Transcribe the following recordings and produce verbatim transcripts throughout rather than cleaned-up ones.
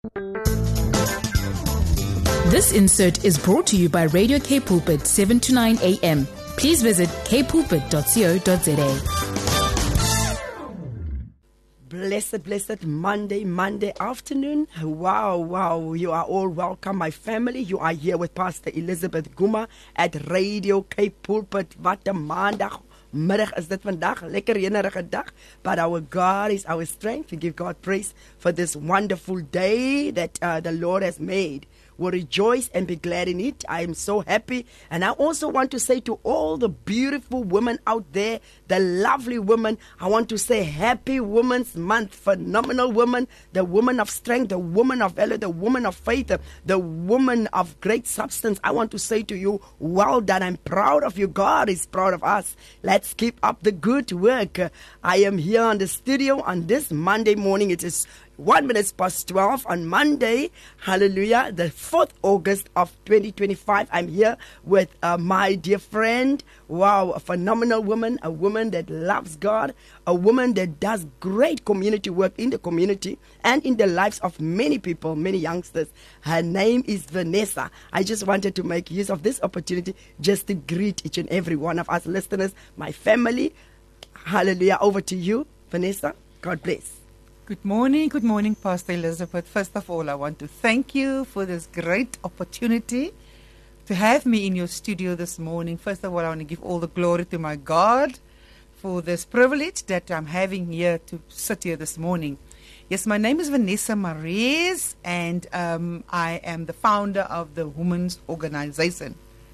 This insert is brought to you by Radio K Pulpit, seven to nine a.m. Please visit k pulpit dot co dot za. Blessed, blessed Monday, Monday afternoon. Wow, wow. You are all welcome, my family. You are here with Pastor Elizabeth Guma at Radio K Pulpit. Wat 'n maandag middag is dit vandag. Lekker reënerige dag. But our God is our strength. We give God praise for this wonderful day that uh, the Lord has made. We'll rejoice and be glad in it. I am so happy. And I also want to say to all the beautiful women out there, the lovely women, I want to say happy Women's Month. Phenomenal woman, the woman of strength, the woman of valor, the woman of faith, the woman of great substance. I want to say to you, well done. I'm proud of you. God is proud of us. Let's keep up the good work. I am here on the studio on this Monday morning. It is One minute past twelve on Monday, hallelujah, the fourth of August of twenty twenty-five. I'm here with uh, my dear friend, wow, a phenomenal woman, a woman that loves God, a woman that does great community work in the community and in the lives of many people, many youngsters. Her name is Vanessa. I just wanted to make use of this opportunity just to greet each and every one of us listeners, my family. Hallelujah. Over to you, Vanessa. God bless. Good morning, good morning, Pastor Elizabeth. First of all, I want to thank you for this great opportunity to have me in your studio this morning. First of all, I want to give all the glory to my God for this privilege that I'm having here to sit here this morning. Yes, my name is Vanessa Marez, and um, I am the founder of the Women's Organization.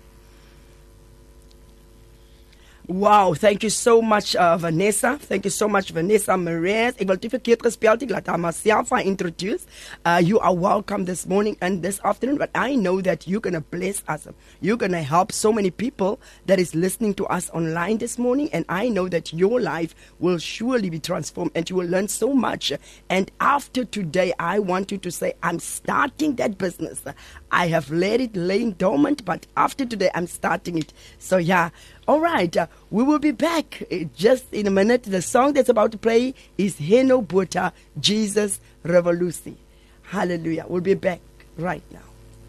Wow, thank you so much, uh, Vanessa. Thank you so much, Vanessa Marez. Ek wil te verkeerd gespeld, ek laat haar myself introduce. Uh, you are welcome this morning and this afternoon, but I know that you're going to bless us. You're going to help so many people that is listening to us online this morning, and I know that your life will surely be transformed and you will learn so much. And after today, I want you to say, I'm starting that business. I have let it laying dormant, but after today, I'm starting it. So yeah, all right, uh, we will be back uh, just in a minute. The song that's about to play is Heno Bota, Jesus Revolution. Hallelujah. We'll be back right now.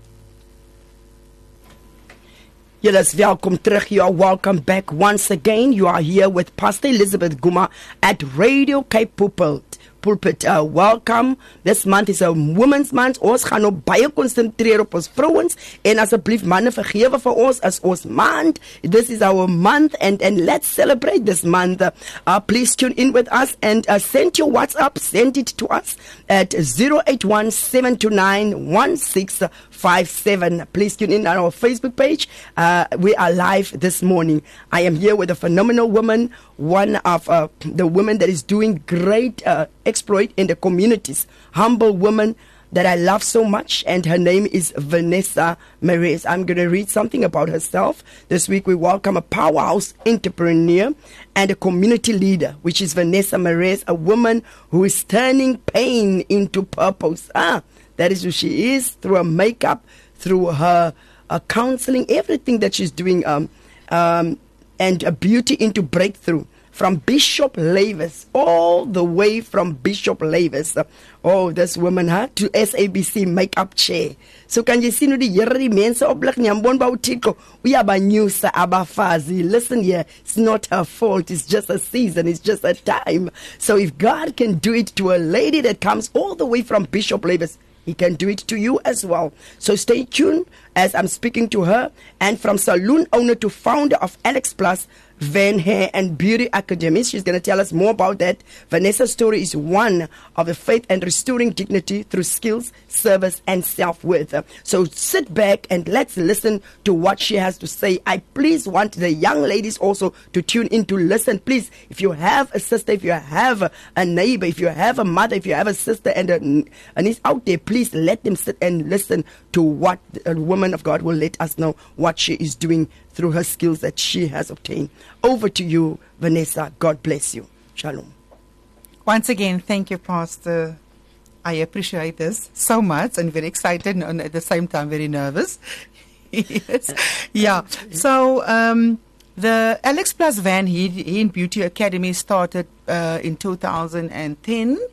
Yes, welcome terug. You are welcome back once again. You are here with Pastor Elizabeth Guma at Radio K Pulpit. Pulpit. Uh, welcome. This month is a Women's Month. Ons gaan nou baie konsentreer op ons vrouens en asseblief manne vergewe vir ons as ons maand. This is our month and and let's celebrate this month. Uh, please tune in with us and uh, send your WhatsApp. Send it to us at zero eight one seven two nine one six five seven. Please tune in on our Facebook page. Uh, we are live this morning. I am here with a phenomenal woman, one of uh, the women that is doing great uh, exploit in the communities. Humble woman that I love so much, and her name is Vanessa Marez. I'm going to read something about herself. This week we welcome a powerhouse entrepreneur and a community leader, which is Vanessa Marez, a woman who is turning pain into purpose. Ah, that is who she is, through her makeup, through her uh, counseling, everything that she's doing, um, um, and a beauty into breakthrough. From Bishop Lavis, all the way from Bishop Lavis. Uh, oh, this woman, huh? To S A B C makeup chair. So can you see no die Here die mense oplig nie ambon ba utiko. Uyabanyusa abafazi. Listen here, it's not her fault. It's just a season. It's just a time. So if God can do it to a lady that comes all the way from Bishop Lavis, He can do it to you as well. So stay tuned as I'm speaking to her. And from salon owner to founder of Alex Plus, Van Hair and Beauty Academy. She's going to tell us more about that. Vanessa's story is one of the faith and restoring dignity through skills, service, and self-worth. So sit back and let's listen to what she has to say. I please want the young ladies also to tune in to listen. Please, if you have a sister, if you have a neighbor, if you have a mother, if you have a sister and a, and it's out there, please let them sit and listen to what a woman of God will let us know what she is doing through her skills that she has obtained. Over to you, Vanessa. God bless you. Shalom. Once again, thank you, Pastor. I appreciate this so much and very excited and at the same time very nervous. Yes. Yeah. So um, the Alex Plus Van Hair and Beauty Academy started uh, in two thousand ten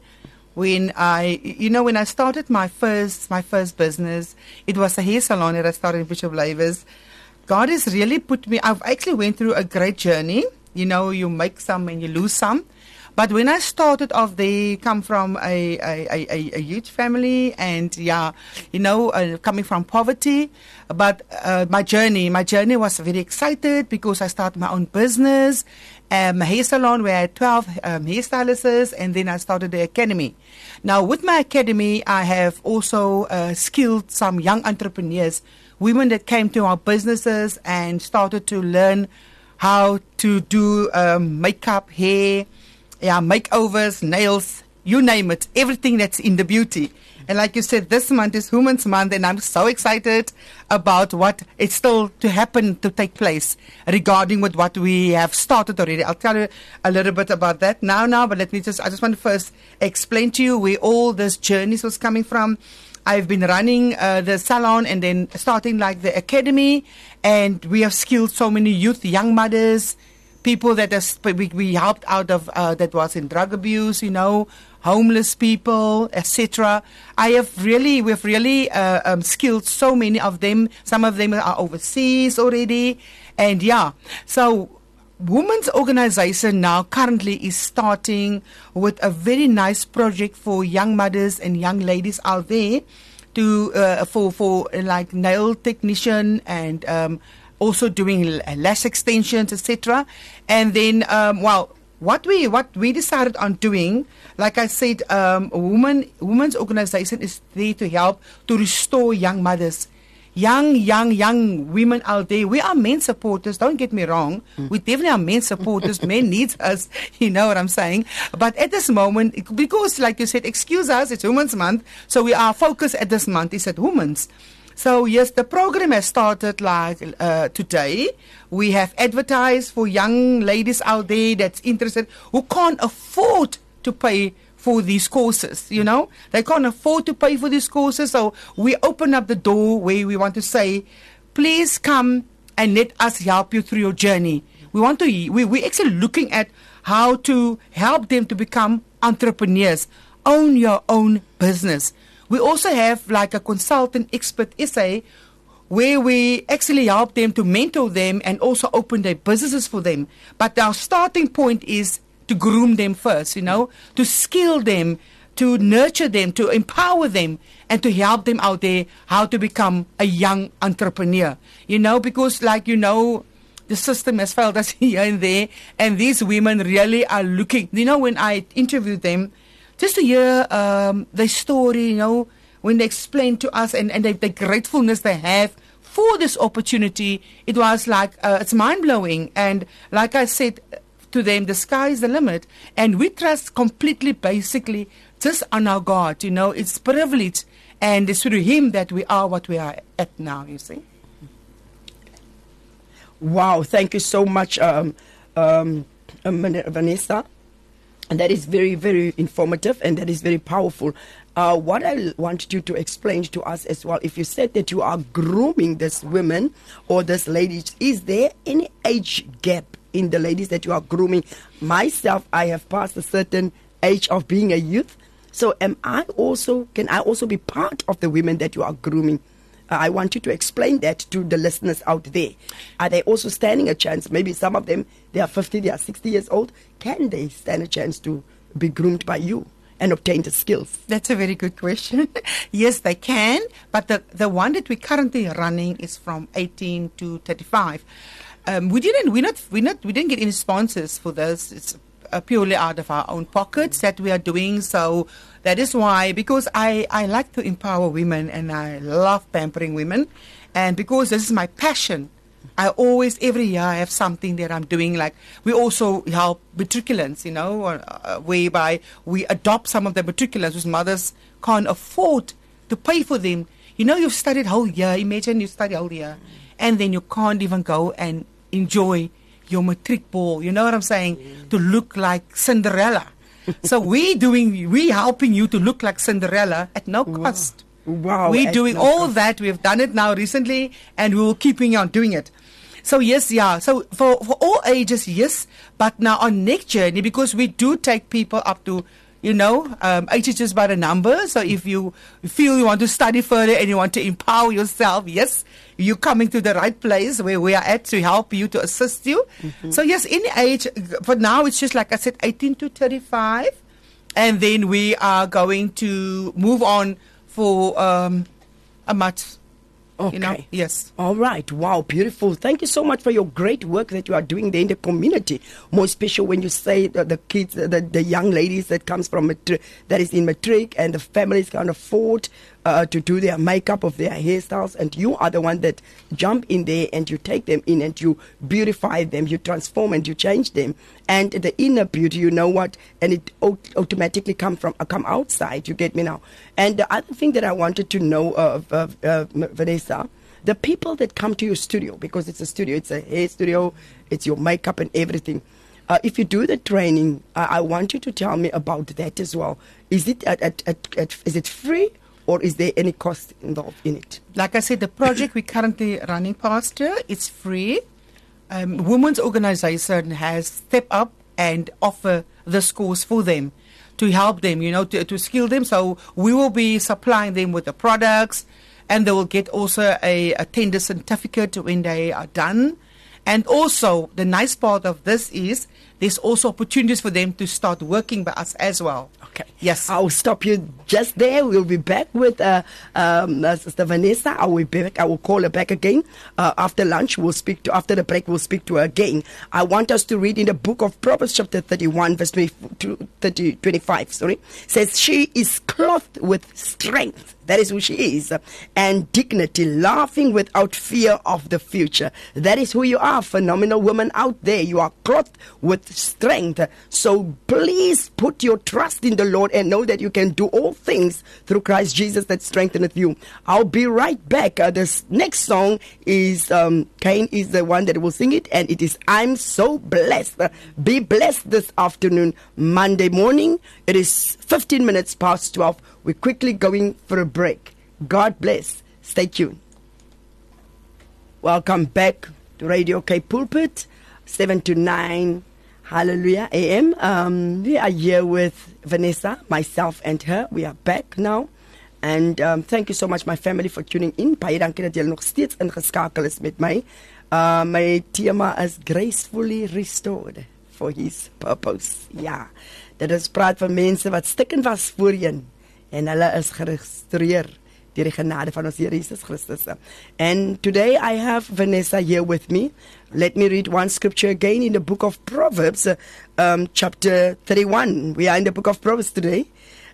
when I, you know, when I started my first my first business, it was a hair salon that I started in Bishop Lavers. God has really put me, I've actually went through a great journey. You know, you make some and you lose some. But when I started off, they come from a, a, a, a huge family and, yeah, you know, uh, coming from poverty. But uh, my journey, my journey was very excited because I started my own business, um, a hair salon where I had twelve um, hairstylists, and then I started the academy. Now, with my academy, I have also uh, skilled some young entrepreneurs, women that came to our businesses and started to learn how to do um, makeup, hair, yeah, makeovers, nails, you name it, everything that's in the beauty. And like you said, this month is Women's Month, and I'm so excited about what is still to happen, to take place regarding with what we have started already. I'll tell you a little bit about that now, now, but let me just, I just want to first explain to you where all this journeys was coming from. I've been running uh, the salon and then starting like the academy, and we have skilled so many youth, young mothers, people that has, we, we helped out of uh, that was in drug abuse, you know, homeless people, et cetera. I have really, we've really uh, um, skilled so many of them. Some of them are overseas already, and yeah. So, women's organization now currently is starting with a very nice project for young mothers and young ladies out there to uh, for for uh, like nail technician and um, also doing lash extensions, et cetera. And then, um, well, what we what we decided on doing, like I said, um, a woman women's organization is there to help to restore young mothers. Young, young, young women out there. We are men supporters, don't get me wrong. Mm. We definitely are men supporters. Men needs us, you know what I'm saying. But at this moment, because like you said, excuse us, it's Women's Month, so we are focused at this month is at women's. So yes, the program has started like uh, today. We have advertised for young ladies out there that's interested, who can't afford to pay for these courses, you know. They can't afford to pay for these courses, so we open up the door where we want to say, please come and let us help you through your journey. We want to, we, we're actually looking at how to help them to become entrepreneurs, own your own business. We also have like a consultant expert essay where we actually help them to mentor them and also open their businesses for them. But our starting point is to groom them first, you know, to skill them, to nurture them, to empower them, and to help them out there how to become a young entrepreneur, you know, because like, you know, the system has failed us here and there, and these women really are looking, you know, when I interviewed them, just to hear um, their story, you know, when they explain to us and, and the, the gratefulness they have for this opportunity, it was like, uh, it's mind-blowing. And like I said to them, the sky is the limit, and we trust completely, basically, just on our God, you know, it's privilege, and it's through Him that we are what we are at now, you see. Wow, thank you so much, um, um, um, Vanessa. And that is very, very informative, and that is very powerful. Uh, what I want you to explain to us as well, if you said that you are grooming this women or this ladies, is there any age gap in the ladies that you are grooming? Myself, I have passed a certain age of being a youth. So am I also, can I also be part of the women that you are grooming? Uh, I want you to explain that to the listeners out there. Are they also standing a chance? Maybe some of them, they are fifty, they are sixty years old. Can they stand a chance to be groomed by you and obtain the skills? That's a very good question. Yes, they can. But the, the one that we're currently running is from eighteen to thirty-five. Um, we didn't, we're not, we're not, we didn't get any sponsors for this. It's uh, purely out of our own pockets that we are doing. So that is why, because I, I like to empower women and I love pampering women. And because this is my passion, I always, every year, I have something that I'm doing. Like, we also help matriculants, you know, uh, whereby we adopt some of the matriculants whose mothers can't afford to pay for them. You know, you've studied whole year. Imagine you study whole year, and then you can't even go and enjoy your matric ball. You know what I'm saying? Mm. To look like Cinderella. So we doing, we helping you to look like Cinderella at no cost. Wow. Wow. We're doing no all cost. that. We've done it now recently, and we will keeping on doing it. So yes, yeah. So for, for all ages, yes. But now on next journey, because we do take people up to You know, um, age is just but a number. So if you feel you want to study further and you want to empower yourself, yes, you're coming to the right place where we are at to help you, to assist you. Mm-hmm. So yes, any age, for now it's just like I said, eighteen to thirty-five. And then we are going to move on for um, a much, okay. you know, yes. All right. Wow, beautiful. Thank you so much for your great work that you are doing there in the community. More special when you say that the kids, the, the young ladies that comes from matric, that is in matric, and the families can afford uh, to do their makeup of their hairstyles, and you are the one that jump in there and you take them in and you beautify them, you transform and you change them, and the inner beauty, you know what, and it aut- automatically come from uh, come outside. You get me now? And the other thing that I wanted to know of uh, uh, Vanessa, the people that come to your studio, because it's a studio, it's a hair studio, it's your makeup and everything. Uh, if you do the training, uh, I want you to tell me about that as well. Is it at, at, at, at, is it free, or is there any cost involved in it? Like I said, the project we're currently running, Pastor, it's free. Um, women's organization has stepped up and offer this course for them to help them, you know, to, to skill them. So we will be supplying them with the products, and they will get also a, a tender certificate when they are done. And also, the nice part of this is there's also opportunities for them to start working by us as well. Okay. Yes. I'll stop you just there. We'll be back with uh, um, uh, Sister Vanessa. I will be back. I will call her back again uh, after lunch. We'll speak to after the break. We'll speak to her again. I want us to read in the book of Proverbs, chapter thirty-one, verse thirty, twenty-five. Sorry, says she is clothed with strength. That is who she is, and dignity, laughing without fear of the future. That is who you are, phenomenal woman out there. You are clothed with strength. So please put your trust in the Lord and know that you can do all things through Christ Jesus that strengtheneth you. I'll be right back. Uh, this next song is, um, Cain is the one that will sing it, and it is I'm So Blessed. Uh, be blessed this afternoon, Monday morning. It is fifteen minutes past twelve. We're quickly going for a break. God bless. Stay tuned. Welcome back to Radio K Pulpit, seven to nine. Hallelujah A M. Um, we are here with Vanessa, myself and her. We are back now. And um, thank you so much, my family, for tuning in. Baie dankie dat julle nog steeds ingeskakel is met my. Uh, my tema is gracefully restored for his purpose. Ja, dit is praat van mense wat stikken was voorheen. En hulle is geregistreer deur die genade van ons Here Jesus Christus. And today I have Vanessa here with me. Let me read one scripture again in the book of Proverbs, um, chapter thirty-one. We are in the book of Proverbs today.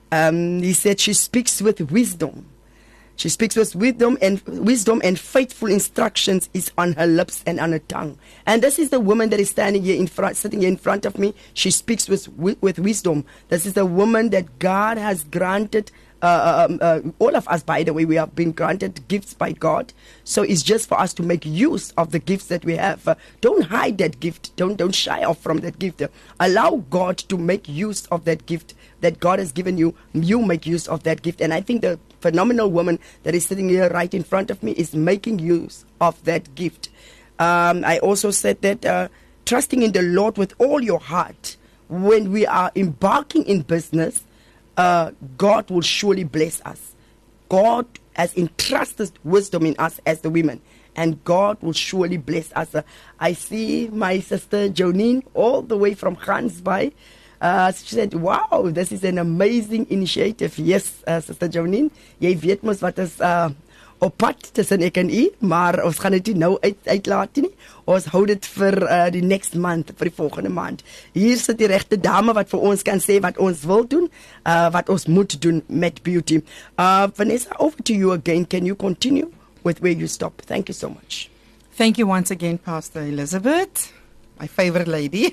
Um, he said she speaks with wisdom. She speaks with wisdom, and wisdom and faithful instructions is on her lips and on her tongue. And this is the woman that is standing here in front, sitting here in front of me. She speaks with with wisdom. This is the woman that God has granted. Uh, um, uh, all of us, by the way, we have been granted gifts by God. So it's just for us to make use of the gifts that we have. Uh, don't hide that gift. Don't don't shy off from that gift. Uh, allow God to make use of that gift that God has given you. You make use of that gift. And I think the phenomenal woman that is sitting here right in front of me is making use of that gift. Um, I also said that uh, trusting in the Lord with all your heart, when we are embarking in business, uh, God will surely bless us. God has entrusted wisdom in us as the women, and God will surely bless us. Uh, I see my sister Jonine all the way from Gansbaai. Uh, she said, wow, this is an amazing initiative. Yes, uh, Sister Jonine, jy weet mos wat is uh, op pad tussen ek en u, maar ons gaan dit nie nou uit, uitlaat nie. Ons hou dit vir uh, die next month, vir die volgende maand. Hier sit die regte dame wat vir ons kan sê wat ons wil doen, uh, wat ons moet doen met beauty. Uh, Vanessa, over to you again. Can you continue with where you stop? Thank you so much. Thank you once again, Pastor Elizabeth. My favorite lady.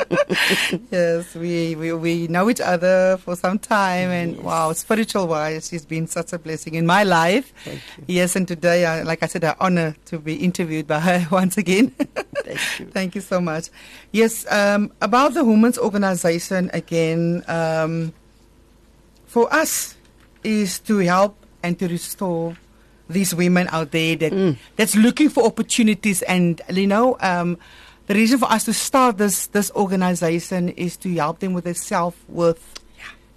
Yes, we, we we know each other for some time, and yes. Wow, spiritual wise, she's been such a blessing in my life. Thank you. Yes, and today, I, like I said, I honor to be interviewed by her once again. Thank you. Thank you so much. Yes, um, about the women's organization again, um, for us is to help and to restore these women out there that mm. that's looking for opportunities, and you know. Um, The reason for us to start this this organization is to help them with their self-worth. Yeah.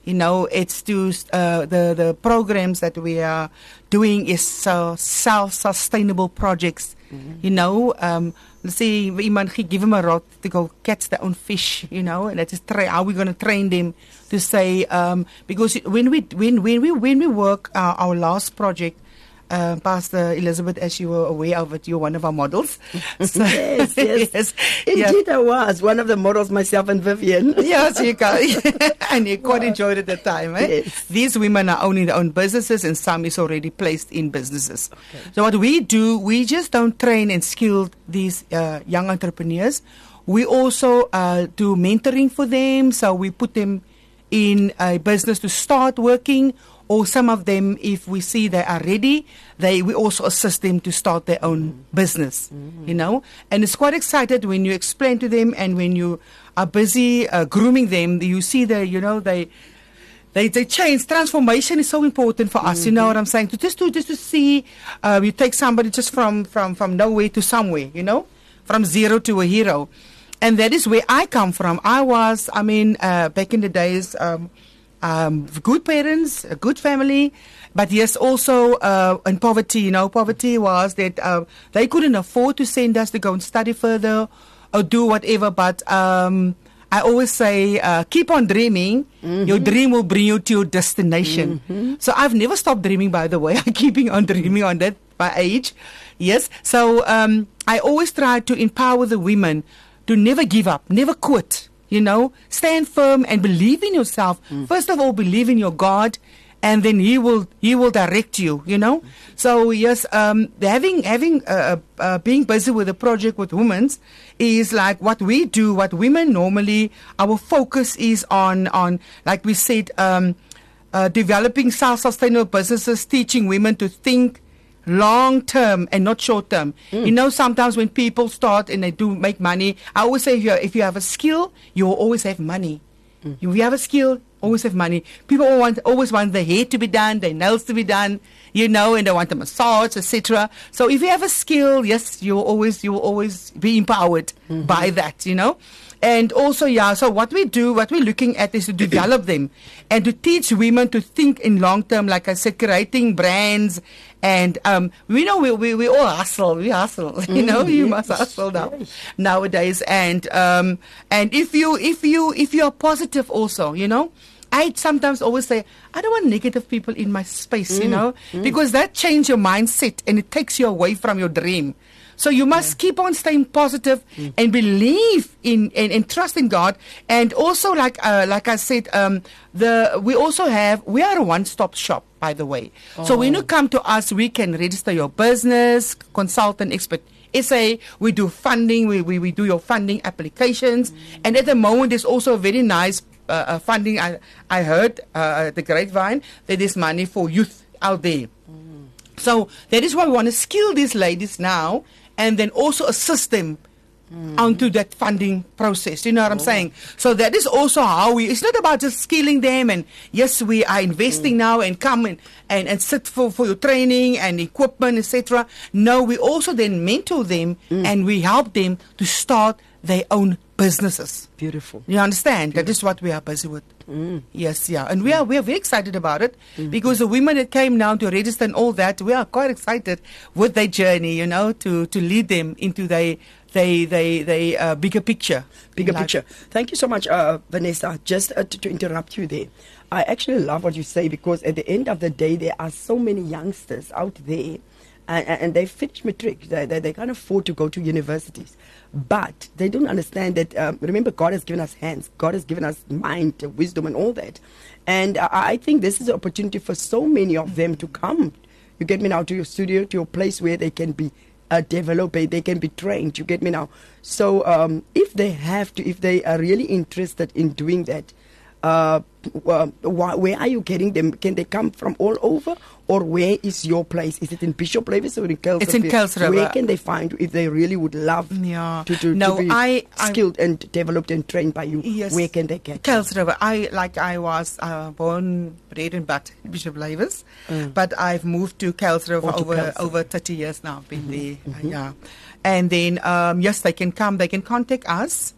You know, it's to uh, the the programs that we are doing is uh, self-sustainable projects. Mm-hmm. You know, um, let's say iemand give them a rod to go catch their own fish. You know, and that is tra- how we're going to train them to say um, because when we when when we when we work uh, our last project. Uh, Pastor Elizabeth, as you were aware of it, you're one of our models. So, yes, yes. yes. Indeed, yeah. I was one of the models, myself and Vivian. Yes, you can. And you quite enjoyed it at the time. Eh? Yes. These women are owning their own businesses, and some is already placed in businesses. Okay. So what we do, we just don't train and skill these uh, young entrepreneurs. We also uh, do mentoring for them. So we put them in a business to start working. Or some of them, if we see they are ready, they we also assist them to start their own mm-hmm. business, mm-hmm. you know. And it's quite excited when you explain to them and when you are busy uh, grooming them, you see the, you know, they they they change. Transformation is so important for us. Mm-hmm. You know what I'm saying? To just to just to see, uh, you take somebody just from from from nowhere to somewhere, you know, from zero to a hero, and that is where I come from. I was, I mean, uh, back in the days. Um, Um, good parents, a good family, but yes, also uh, in poverty. You know, poverty was that uh, they couldn't afford to send us to go and study further or do whatever. But um, I always say, uh, keep on dreaming. Mm-hmm. Your dream will bring you to your destination. Mm-hmm. So I've never stopped dreaming, by the way. I'm keeping on dreaming on that by age. Yes. So um, I always try to empower the women to never give up, never quit. You know, stand firm and believe in yourself. Mm. First of all, believe in your God, and then He will He will direct you. You know, so yes, um, having having uh, uh, being busy with a project with women is like what we do. What women normally, our focus is on on like we said, um, uh, developing self-sustainable businesses, teaching women to think long term and not short term. Mm. You know, sometimes when people start and they do make money, I always say if you if you have a skill, you will always have money. Mm. If you have a skill, always have money. People want always want their hair to be done, their nails to be done, you know, and they want a massage, et cetera. So if you have a skill, yes, you will always you will always be empowered mm-hmm. by that, you know. And also, yeah, so what we do, what we're looking at is to develop them and to teach women to think in long term, like I said, creating brands. And um, we know we, we, we all hustle, we hustle, you know, mm, you yes, must hustle now, yes. nowadays. And um, and if you if you if you are positive also, you know, I sometimes always say, I don't want negative people in my space, mm, you know, mm. because that changes your mindset and it takes you away from your dream. So you must yeah. keep on staying positive mm. and believe in and, and trust in God. And also, like uh, like I said, um, the we also have we are a one-stop shop, by the way. Oh. So when you come to us, we can register your business, consultant, expert. S A, we do funding, we, we, we do your funding applications. Mm. And at the moment, there's also a very nice uh, uh, funding. I, I heard uh, the grapevine that there's money for youth out there. Mm. So that is why we want to skill these ladies now and then also assist them mm. onto that funding process. You know what oh. I'm saying? So that is also how we, it's not about just skilling them and yes, we are investing mm. now and come and, and, and sit for, for your training and equipment, et cetera. No, we also then mentor them mm. and we help them to start their own businesses. Beautiful. You understand? Beautiful. That is what we are busy with. Mm. Yes, yeah. And we are we are very excited about it mm. because the women that came now to register and all that, we are quite excited with their journey, you know, to, to lead them into their they they they uh, bigger picture. Bigger picture. Thank you so much, uh, Vanessa. Just uh, to, to interrupt you there. I actually love what you say because at the end of the day, there are so many youngsters out there and, and they finish matric. They, they, they can't afford to go to universities. But they don't understand that, um, remember, God has given us hands. God has given us mind, wisdom, and all that. And uh, I think this is an opportunity for so many of them to come. You get me now to your studio, to your place where they can be uh, developed, they can be trained. You get me now? So um, if they have to, if they are really interested in doing that, uh, uh, where are you getting them? Can they come from all over? Or where is your place? Is it in Bishop Lavis or in Kuilsrivier? It's in Kuilsrivier. Where can they find if they really would love yeah. to, to, no, to be I, skilled I, and developed and trained by you? Yes. Where can they get Kuilsrivier. I like I was uh, born, bred and butt in Bishop Lavis, mm. but I've moved to Kuilsrivier for over Kuilsrivier. over thirty years now. I've been mm-hmm. there, mm-hmm. Uh, yeah. And then um, yes, they can come. They can contact us.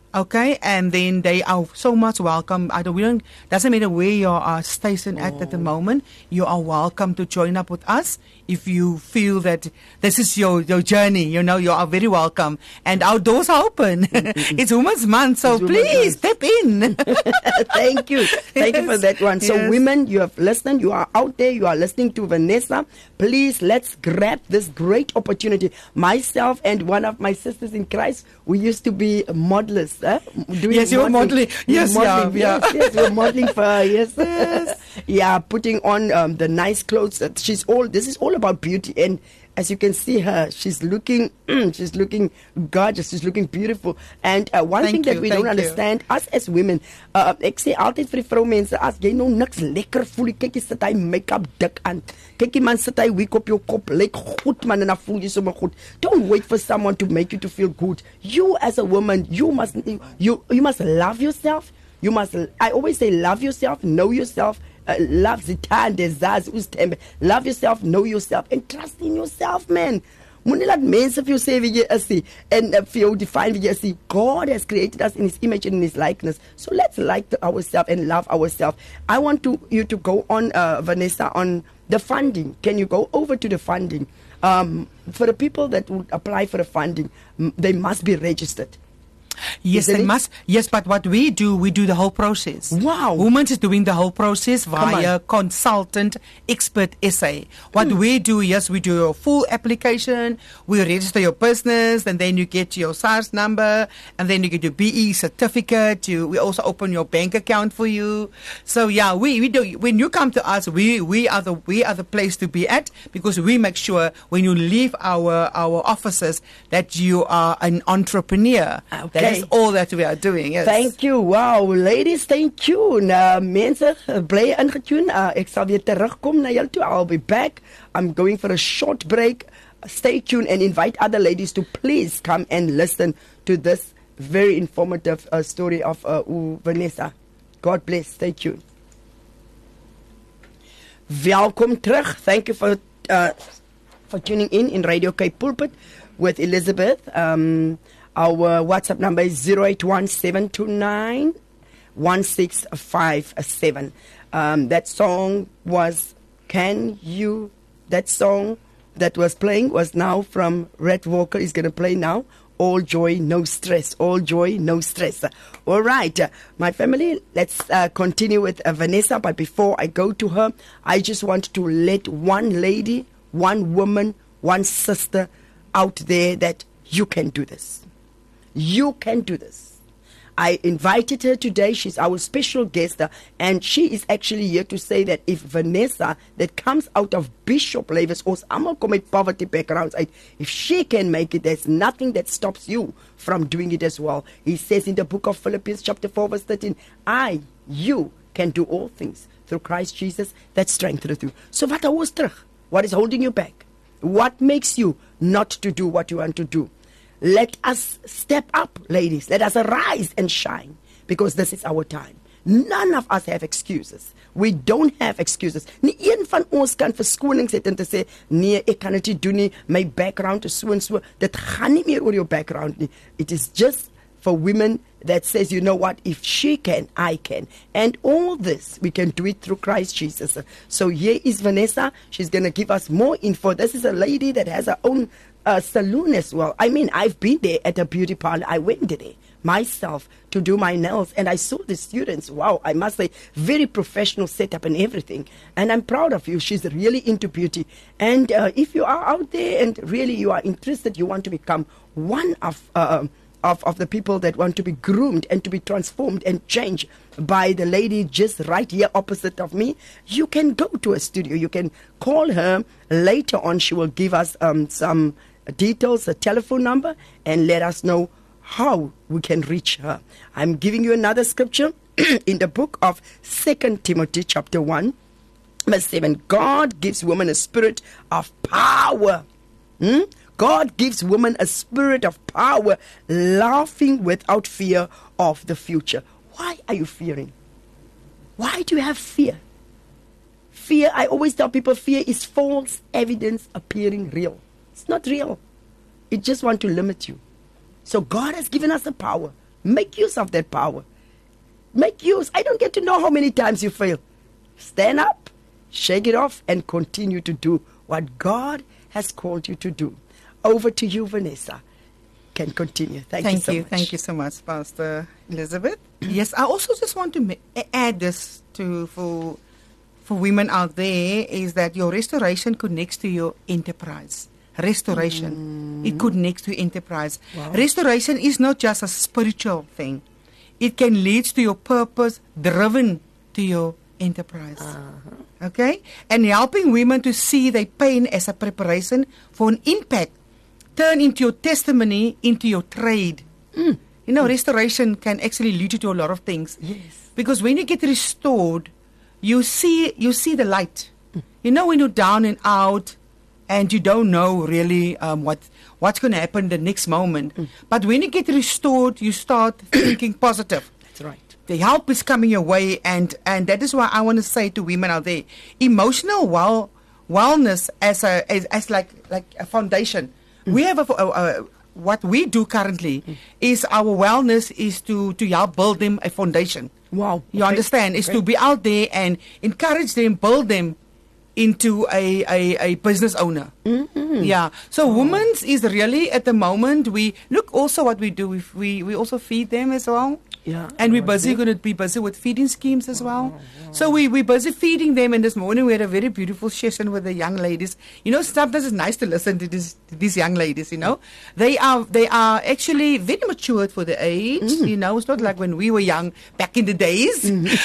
Okay, and then they are so much welcome. I don't, we don't, doesn't matter where you are stationed at at the moment. You are welcome to join up with us if you feel that this is your, your journey. You know, you are very welcome. And our doors are open. It's Women's Month, so It's please step in. Thank you. Thank you for that one. So, Yes. women, you have listened. You are out there. You are listening to Vanessa. Please, let's grab this great opportunity. Myself and one of my sisters in Christ, we used to be modelers. Eh? Doing Yes, you were modeling. We were Yes, modeling. yeah, yes, yeah. yes, we were modeling for her. Yes, Yes. yeah, putting on um, the nice clothes. That she's all. This is all about beauty, and as you can see her, she's looking, she's looking gorgeous. She's looking beautiful. And uh, one Thank thing that you, we thank don't you. understand, us as women, uh, ek sê altyd vir die vroumense, as jy nou niks lekker voel, kyk jy sit hy make-up dik aan. Kyk jy man sit hy wig op jou kop, lyk goed man en dan voel jy sommer goed. Don't wait for someone to make you to feel good. You as a woman, you must you you must love yourself. You must, I always say, love yourself, know yourself. Uh, love zithande zazi uzithembe. Love yourself, know yourself, and trust in yourself, man. Moenie laat mense vir jou sê wie jy is nie, en uh, vir jou define wie jy is nie. God has created us in His image and in His likeness. So let's like the, ourselves and love ourselves. I want to you to go on, uh, Vanessa, on the funding. Can you go over to the funding? Um, for the people that would apply for the funding, m- they must be registered. Yes, Isn't they it? must. Yes, but what we do, we do the whole process. Wow. Women's is doing the whole process Come via consultant expert essay. What Hmm. we do, yes, we do your full application. We register your business, and then you get your SARS number, and then you get your B E certificate. You, we also open your bank account for you. So yeah, we, we do. When you come to us, we we are the we are the place to be at, because we make sure when you leave our our offices that you are an entrepreneur. Okay. That is all that we are doing. Yes. Thank you. Wow, ladies, thank you. Uh, mense, bly ingetune. Uh, ek sal weer terugkom na julle toe. I'll be back. I'm going for a short break. Stay tuned and invite other ladies to please come and listen to this very informative uh, story of uh, U- Vanessa. God bless. Stay tuned. Welkom terug. Thank you for uh, for tuning in in Radio Cape Pulpit with Elizabeth. Um, Our WhatsApp number is zero eight one seven two nine one six five seven. Um, that song was Can You, that song that was playing was now from Red Walker, is going to play now. All joy, no stress. All joy, no stress. All right, uh, my family, let's uh, continue with uh, Vanessa. But before I go to her, I just want to let one lady, one woman, one sister out there that you can do this. You can do this. I invited her today. She's our special guest, uh, and she is actually here to say that if Vanessa, that comes out of Bishop Levels, or almal kom uit poverty backgrounds, uit, if she can make it, there's nothing that stops you from doing it as well. He says in the book of Philippians chapter four verse thirteen, I, you can do all things through Christ Jesus that strengtheneth you. So wat hou ons terug? What is holding you back? What makes you not to do what you want to do? Let us step up, ladies. Let us arise and shine, because this is our time. None of us have excuses. We don't have excuses. Nie een van ons kan verskonings het en te sê, nee, ek kan dit nie doen nie. My background is so en so. Dit gaan nie meer oor jou background nie. It is just for women that says, you know what, if she can, I can. And all this, we can do it through Christ Jesus. So here is Vanessa. She's going to give us more info. This is a lady that has her own uh, saloon as well. I mean, I've been there at a beauty parlor. I went there myself to do my nails, and I saw the students. Wow, I must say, very professional setup and everything. And I'm proud of you. She's really into beauty. And uh, if you are out there and really you are interested, you want to become one of uh, Of, of the people that want to be groomed and to be transformed and changed by the lady just right here opposite of me, you can go to a studio. You can call her later on. She will give us um, some details, a telephone number, and let us know how we can reach her. I'm giving you another scripture in the book of Second Timothy chapter one, verse seven. God gives women a spirit of power. Hmm? God gives women a spirit of power, laughing without fear of the future. Why are you fearing? Why do you have fear? Fear, I always tell people, fear is false evidence appearing real. It's not real. It just wants to limit you. So God has given us the power Make use of that power. Make use. I don't get to know how many times you fail. Stand up, shake it off, and continue to do what God has called you to do. Over to you, Vanessa. Can continue. Thank, Thank you so you. much. Thank you so much, Pastor Elizabeth. Yes, I also just want to ma- add this to for for women out there is that your restoration connects to your enterprise. Restoration. Mm. It connects to enterprise. Wow. Restoration is not just a spiritual thing. It can lead to your purpose driven to your enterprise. Uh-huh. Okay? And helping women to see their pain as a preparation for an impact. Turn into your testimony, into your trade. Mm. You know, mm. restoration can actually lead you to a lot of things. Yes. Because when you get restored, you see you see the light. Mm. You know, when you're down and out and you don't know really um, what what's going to happen the next moment. Mm. But when you get restored, you start thinking positive. That's right. The help is coming your way, and, and that is why I want to say to women out there, emotional well wellness as a as, as like like a foundation. Mm. We have a, a, a what we do currently mm. is our wellness is to to help build them a foundation. Wow, you okay. understand? Is okay. to be out there and encourage them, build them into a, a, a business owner. Mm-hmm. Yeah. So oh. women's is really at the moment we look also what we do. We we, we also feed them as well. Yeah. And we're busy going to be busy with feeding schemes as well. Oh, oh. So we we busy feeding them. And this morning we had a very beautiful session with the young ladies. You know, sometimes it's nice to listen to, this, to these young ladies. You know, they are they are actually very matured for the age. Mm. You know, it's not like when we were young back in the days.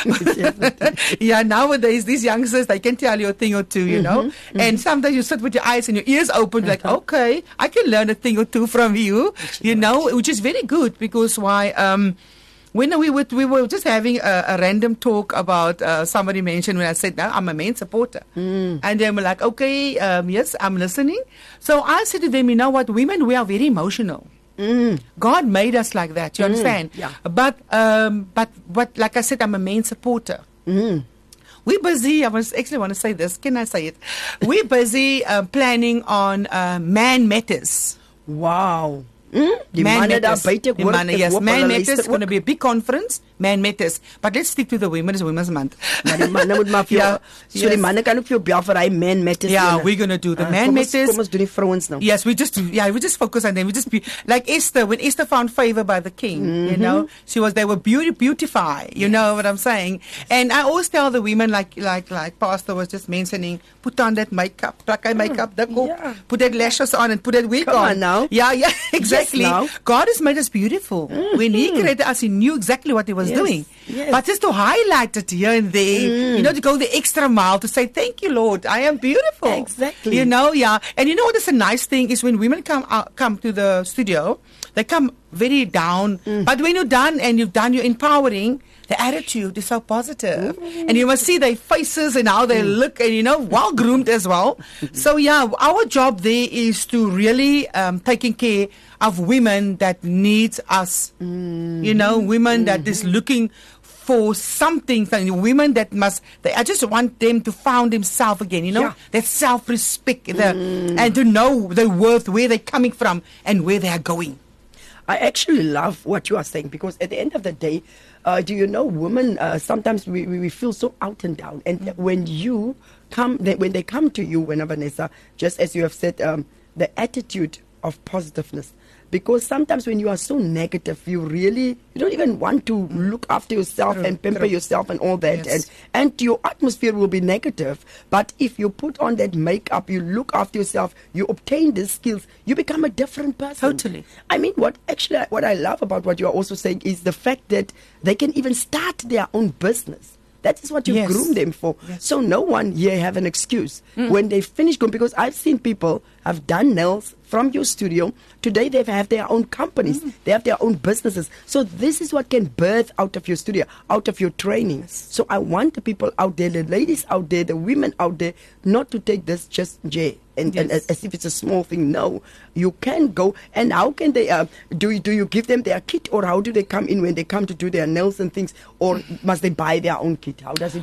Mm-hmm. Yeah, nowadays these youngsters they can tell you a thing or two. You know, mm-hmm. and sometimes you sit with your eyes and your ears open, like, okay, I can learn a thing or two from you. You know, which is very good because why. Um, When we were, we were just having a, a random talk about, uh, somebody mentioned when I said, no, I'm a main supporter. Mm. And they were like, okay, um, yes, I'm listening. So I said to them, you know what, women, we are very emotional. Mm. God made us like that, you mm. understand? Yeah. But, um, but, but like I said, I'm a main supporter. Mm. We're busy, I was actually want to say this, can I say it? We're busy uh, planning on uh, Man Matters. Wow. Mm? Man Matters. Man, yes, Man Matters is going to be a big conference. Man Matters. But let's stick to the women. It's Women's Month. Maar die manne moet maar vir jou, so yes. die manne kan ook vir jou bel vir hy Man Matters. Yeah, ene. We're going to do the uh, Man kom Matters. Kom ons doen die vrouens nou. Yes, we just, yeah, we just focus on them. We just be, like Esther, when Esther found favor by the king, mm-hmm. you know, she was, they were beauty, beautify, you yes. know what I'm saying? And I always tell the women, like, like, like Pastor was just mentioning, put on that makeup, plak hy makeup, dik op, yeah. put that lashes on and put that wig Come on. on now. Yeah, yeah, exactly. Yes, God has made us beautiful. Mm-hmm. When He created us, He knew exactly what He was yes. doing. Yes. But just to highlight it here and there, mm. you know, to go the extra mile to say, thank you, Lord, I am beautiful. Exactly. You know, yeah. And you know what is a nice thing is when women come out, come to the studio, they come very down. Mm. But when you're done and you've done your empowering, the attitude is so positive. Mm. And you must see their faces and how they mm. look and, you know, well groomed as well. So, yeah, our job there is to really um, taking care of women that needs us. Mm. You know, women mm-hmm. that is looking for something, women that must, they, I just want them to find themselves again, you know, yeah. that self-respect, the, mm. and to know their worth, where they're coming from and where they are going. I actually love what you are saying because at the end of the day, uh, do you know, women, uh, sometimes we, we feel so out and down. And mm. when you come, they, when they come to you, when Vanessa, just as you have said, um, the attitude of positiveness. Because sometimes when you are so negative, you really, you don't even want to look after yourself true, and pamper true. yourself and all that. Yes. And, and your atmosphere will be negative. But if you put on that makeup, you look after yourself, you obtain these skills, you become a different person. Totally. I mean, what actually, what I love about what you are also saying is the fact that they can even start their own business. That is what you yes. groom them for. Yes. So no one here have an excuse. Mm. When they finish grooming, because I've seen people have done nails from your studio. Today they have their own companies. Mm. They have their own businesses. So this is what can birth out of your studio, out of your training. Yes. So I want the people out there, the ladies out there, the women out there, not to take this just Jay. And, yes. and as, as if it's a small thing. No, you can go. And how can they, uh, do, you, do you give them their kit, or how do they come in when they come to do their nails and things, or must they buy their own kit? How does it work?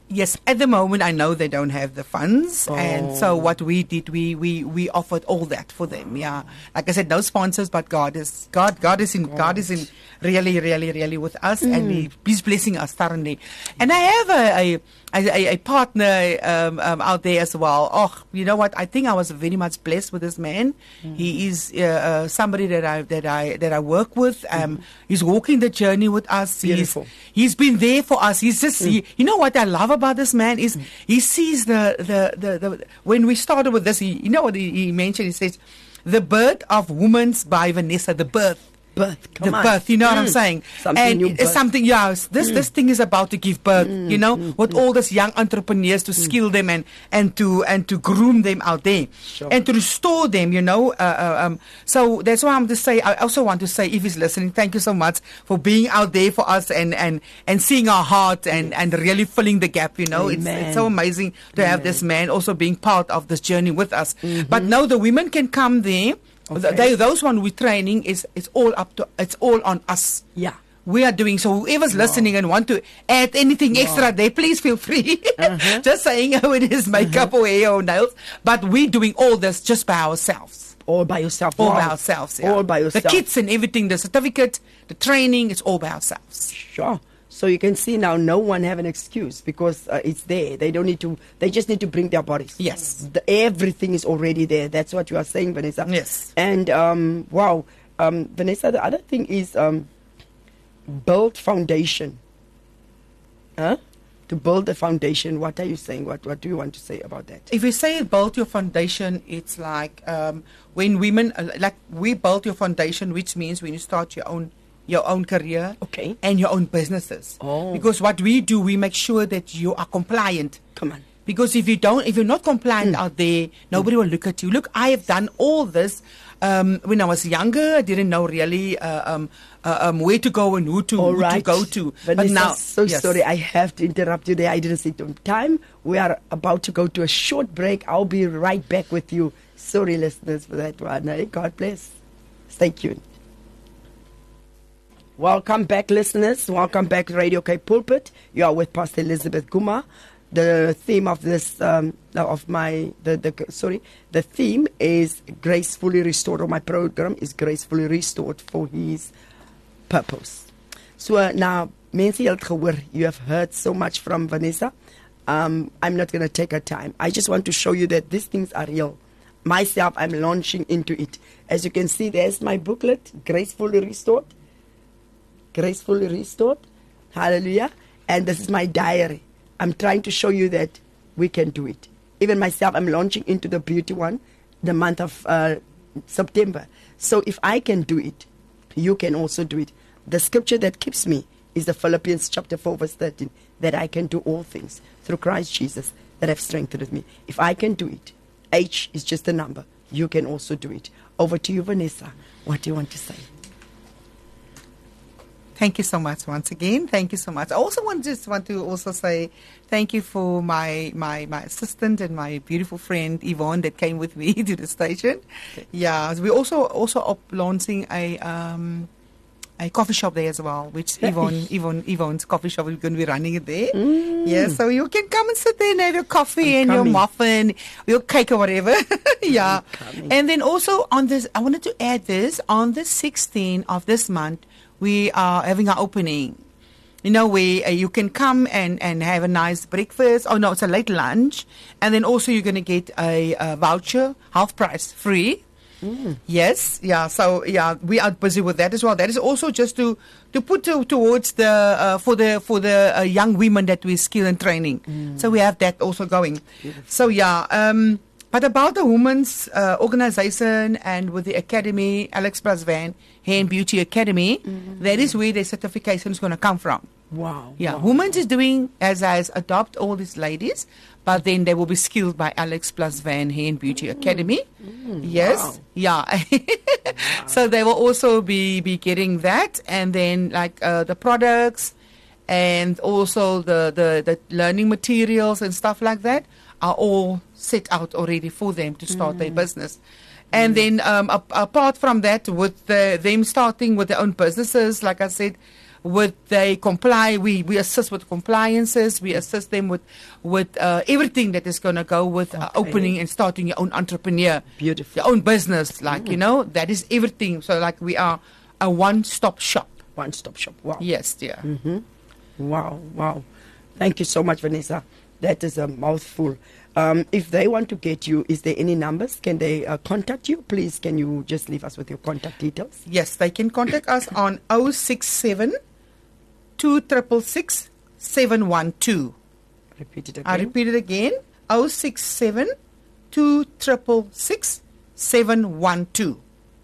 Yes, at the moment I know they don't have the funds, Oh. and so what we did, we, we, we offered all that for them. Yeah, like I said, no sponsors, but God is God. God is in God, God is in really, really, really with us, mm. and he, He's blessing us thoroughly. And I have a a, a, a partner um, um, out there as well. Oh, you know what? I think I was very much blessed with this man. Mm. He is uh, uh, somebody that I that I that I work with. Um, mm. He's walking the journey with us. Beautiful. He's, he's been there for us. He's just mm. he, you know what I love about this man is mm. he sees the, the, the, the when we started with this, he, you know what he, he mentioned, he says, the birth of women's by Vanessa, the birth. Birth, come the on. birth, you know mm. what I'm saying? Something and new it's birth. something, yeah, this, mm. this thing is about to give birth, mm. you know, mm. with all these young entrepreneurs to mm. skill them and, and to and to groom them out there Sure. and to restore them, you know. Uh, uh, um, so that's why I'm to say, I also want to say, if he's listening, thank you so much for being out there for us and, and, and seeing our heart and, and really filling the gap, you know. It's, it's so amazing to Amen. have this man also being part of this journey with us. Mm-hmm. But no, the women can come there. Okay. They, those one we're training is it's all up to it's all on us. Yeah. We are doing so. Whoever's wow. listening and want to add anything wow. extra there, please feel free. Uh-huh. Just saying how it is makeup uh-huh. or hair or nails, but we're doing all this just by ourselves. All by yourself. All wow. by ourselves. Yeah. All by yourself. The kits and everything, the certificate, the training, it's all by ourselves. Sure. So you can see now, no one have an excuse because uh, it's there. They don't need to. They just need to bring their bodies. Yes. The, everything is already there. That's what you are saying, Vanessa. Yes. And um, wow, um, Vanessa. The other thing is um, build foundation. Huh? To build a foundation. What are you saying? What What do you want to say about that? If we say build your foundation, it's like um, when women uh, like we build your foundation, which means when you start your own. your own career okay. and your own businesses. Oh. Because what we do, we make sure that you are compliant. Come on. Because if you don't, if you're not compliant mm. out there, nobody mm. will look at you. Look, I have done all this um, when I was younger. I didn't know really uh, um, uh, um, where to go and who to, who right. to go to. Vanessa, but now, so yes. sorry, I have to interrupt you there. I didn't see time. We are about to go to a short break. I'll be right back with you. Sorry, listeners, for that one. Eh? God bless. Stay tuned. Welcome back, listeners. Welcome back to Radio Cape Pulpit. You are with Pastor Elizabeth Guma. The theme of this, um, of my, the, the sorry, the theme is gracefully restored. Or my program is gracefully restored for His purpose. So uh, now, mense het gehoor, you have heard so much from Vanessa. Um, I'm not going to take her time. I just want to show you that these things are real. Myself, I'm launching into it. As you can see, there's my booklet, Gracefully Restored. Gracefully Restored. Hallelujah. And this is my diary. I'm trying to show you that we can do it. Even myself, I'm launching into the beauty one, the month of uh, September. So if I can do it, you can also do it. The scripture that keeps me is the Philippians chapter four, verse thirteen, that I can do all things through Christ Jesus that have strengthened me. If I can do it, H is just a number. You can also do it. Over to you, Vanessa. What do you want to say? Thank you so much once again. Thank you so much. I also want just want to also say thank you for my my, my assistant and my beautiful friend Yvonne that came with me to the station. Okay. Yeah, we also also up launching a um a coffee shop there as well, which Yvonne Yvonne Yvonne's coffee shop. We're going to be running it there. Mm. Yeah, so you can come and sit there and have your coffee I'm and coming. your muffin, your cake or whatever. Yeah, and then also on this, I wanted to add this on the sixteenth of this month. We are having our opening. You know, where uh, you can come and, and have a nice breakfast. Oh, no, it's a late lunch. And then also you're going to get a, a voucher, half price, free. Mm. Yes, yeah. So, yeah, we are busy with that as well. That is also just to, to put to, towards the, uh, for the, for the uh, young women that we skill and training. Mm. So we have that also going. Beautiful. So, yeah. Um, But about the women's uh, organization and with the academy, Alex Plus Van, Hair and Beauty Academy, mm-hmm. that is where the certification is going to come from. Wow. Yeah, wow. Women's is doing, as I adopt all these ladies, but then they will be skilled by Alex Plus Van Hair and Beauty mm-hmm. Academy. Mm-hmm. Yes. Wow. Yeah. Wow. So they will also be, be getting that. And then like uh, the products and also the, the, the learning materials and stuff like that are all set out already for them to start mm. their business. And mm. then um, a, apart from that, with the, them starting with their own businesses, like I said, with they comply. We we assist with compliances. We assist them with with uh, everything that is going to go with uh, Okay. opening and starting your own entrepreneur, Beautiful. your own business. Like mm. you know, that is everything. So like we are a one-stop shop. One-stop shop. Wow. Yes, dear. Mm-hmm. Wow, wow. Thank you so much, Vanessa. That is a mouthful. Um, if they want to get you, is there any numbers? Can they uh, contact you? Please, can you just leave us with your contact details? Yes, they can contact us on oh six seven, two six six, seven one two. Repeat it again. I repeat it again. oh six seven, two six six, seven one two.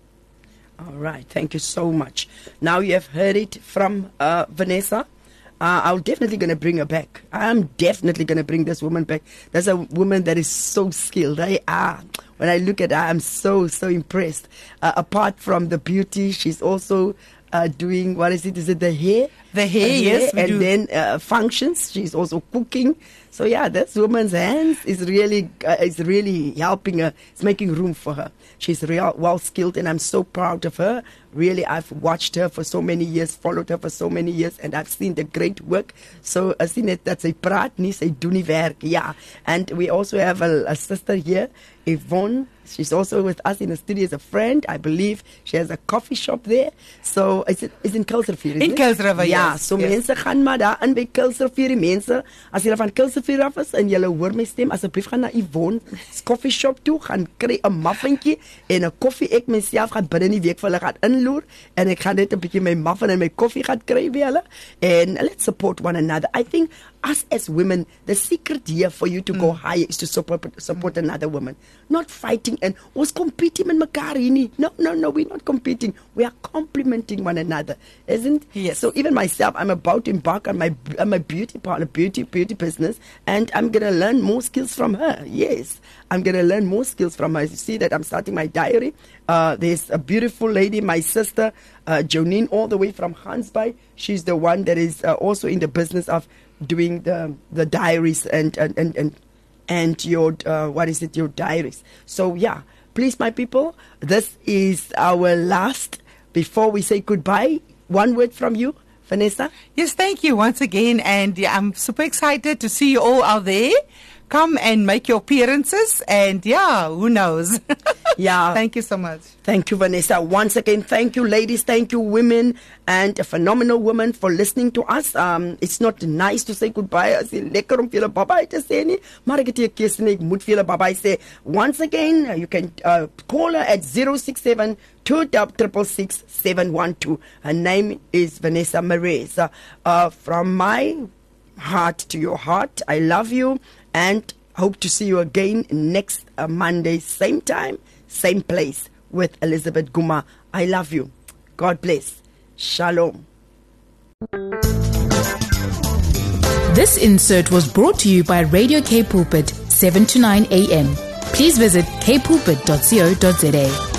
All right. Thank you so much. Now you have heard it from uh, Vanessa. Uh, I'm definitely going to bring her back. I'm definitely going to bring this woman back. There's a woman that is so skilled. I ah, when I look at her, I'm so, so impressed. Uh, apart from the beauty, she's also uh, doing, what is it? Is it the hair? The hair, Uh, yes, we and do. then uh, functions. She's also cooking. So yeah, this woman's hands is really uh, is really helping her. It's making room for her. She's real well skilled, and I'm so proud of her. Really, I've watched her for so many years, followed her for so many years, and I've seen the great work. So I seen it that sy praat nie, sy doen die werk. Yeah, and we also have a, a sister here, Yvonne. She's also with us in the studio as a friend. I believe she has a coffee shop there. So it's, it's in Kuilsrivier, In Kuilsrivier, Ja, yes, so yes. mense gaan maar daar in by Kuilsrivier. Die mense, as julle van Kuilsrivier af is en julle hoor my stem, asseblief gaan na Yvonne se coffee shop toe, gaan kry 'n muffintjie en 'n koffie. Ek myself gaan binne die week vir hulle gaan inloer en ek gaan net 'n bietjie my muffin en my koffie gaan kry by hulle. And let's support one another. I think us as women, the secret here for you to mm. go higher is to support support mm. another woman, not fighting and ons competing met mekaar hier nie. No, no, no, we're not competing. We are complementing one another, isn't? Yes. So even myself, I'm about to embark on my on my beauty partner, beauty beauty business, and I'm gonna learn more skills from her. Yes, I'm gonna learn more skills from her. You see that I'm starting my diary. Uh, there's a beautiful lady, my sister, uh, Jonine, all the way from Gansbaai. She's the one that is uh, also in the business of doing the the diaries and and and and, and your uh, what is it your diaries. So yeah, please my people, this is our last before we say goodbye. One word from you, Vanessa. Yes, thank you once again, and yeah, I'm super excited to see you all out there. Come and make your appearances, and yeah, who knows? Yeah. Thank you so much. Thank you, Vanessa. Once again, thank you, ladies. Thank you, women, and a phenomenal woman for listening to us. Um, it's not nice to say goodbye. As jy lekker om vir julle bye-bye te sê nie, maar ek het hier kies en ek moet vir julle bye-bye sê. Once again, you can uh, call her at zero six seven, two six six, seven one two. Her name is Vanessa Marez. Uh, uh, from my heart to your heart, I love you and hope to see you again next uh, Monday, same time, same place with Elizabeth Guma. I love you. God bless. Shalom. This insert was brought to you by Radio K Pulpit, seven to nine a.m. Please visit k pulpit dot co dot za.